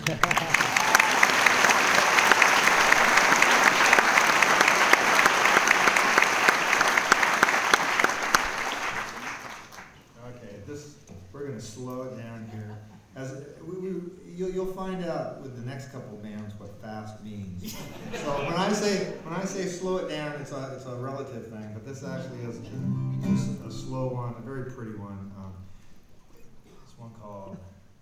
Okay, we're going to slow it down here. You'll find out with the next couple bands what fast means. So when I say slow it down, it's a relative thing, but this actually is a slow one, a very pretty one. It's one called.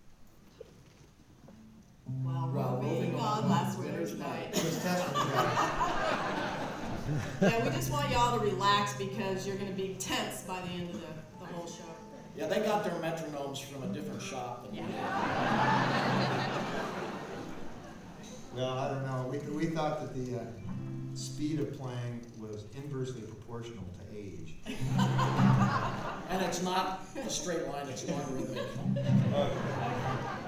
While moving on last winter's night. Just testing you guys. Yeah, we just want y'all to relax because you're going to be tense by the end of the whole show. Yeah, they got their metronomes from a different shop than we did. Well, I don't know. We thought that the speed of playing was inversely proportional to age. And it's not a straight line, it's logarithmic. Okay.